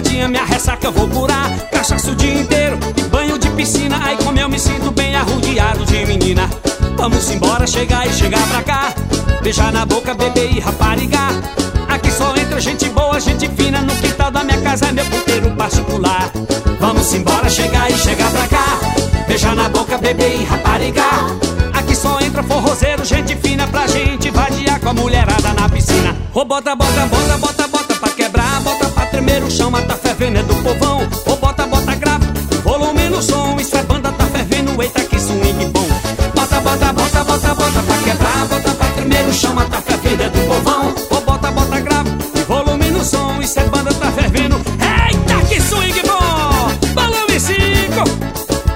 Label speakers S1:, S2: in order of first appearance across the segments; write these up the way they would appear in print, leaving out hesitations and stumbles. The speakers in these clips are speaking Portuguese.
S1: gatinha, minha ressaca eu vou curar. Cachaça o dia inteiro e banho de piscina. Aí como eu me sinto bem arrodeado de menina. Vamos embora, chegar e chegar pra cá. Beijar na boca, bebê e raparigar. Aqui só entra gente boa, gente fina. No quintal da minha casa é meu puteiro particular. Vamos embora, chegar e chegar pra cá. Beijar na boca, bebê e raparigar. Aqui só entra forrozeiro, gente fina. Pra gente vadiar com a mulherada na piscina. Ô bota, bota, bota, bota, bota pra quebrar. Bota pra tremer o chão, mas tá fervendo é do povão. Ô bota, bota grave, volume no som. Isso é banda, tá fervendo, eita que swing bom. Bota, bota, bota, bota, bota pra quebrar. Bota pra tremer o chão, mas tá fervendo é do povão. Ô bota, bota grave, volume no som. Isso é banda, tá fervendo, eita que swing bom. Balão e cinco.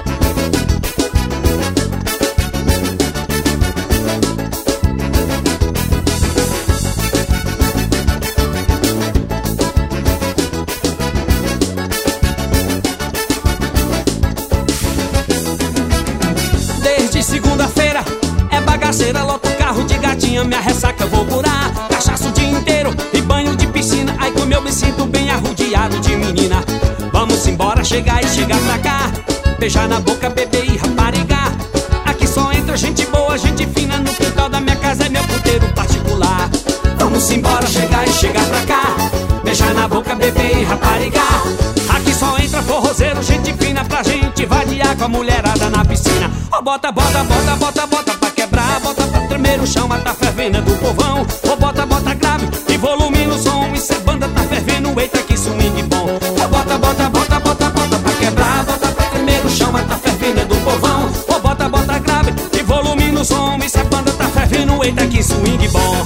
S1: Segunda-feira é bagaceira, loto o carro de gatinha, minha ressaca eu vou curar. Cachaça o dia inteiro e banho de piscina. Aí como eu me sinto bem arrodeado de menina. Vamos embora, chegar e chegar pra cá. Beijar na boca, beber e raparigar. Aqui só entra gente boa, gente fina. No quintal da minha casa é meu puteiro particular. Vamos embora, chegar e chegar pra cá. Beijar na boca, beber e raparigar. Aqui só entra forrozeiro, gente fina. Pra gente vadiar com a mulherada na piscina. Ó bota, bota, bota, bota, bota pra quebrar. Bota pra tremer o chão, mas tá fervendo é do povão. Ó bota, bota grave e volume no som. Isso é banda, tá fervendo, eita que swing bom. Ó bota, bota, bota, bota, bota pra quebrar. Bota pra tremer o chão, mas tá fervendo é do povão. Ó bota, bota grave e volume no som. Isso é banda, tá fervendo, eita que swing bom.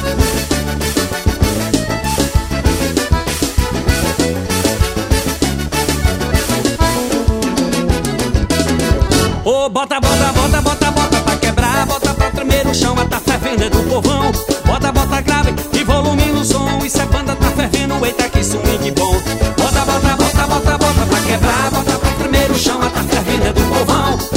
S1: Ô bota, bota, bota, bota, bota pra quebrar. Bota pra tremer o chão, mas tá fervendo é do povão. Bota, bota grave e volume no som. Isso é banda, tá fervendo, eita que swing bom. Bota, bota, bota, bota, bota pra quebrar. Bota pra tremer o chão, mas tá fervendo é do povão.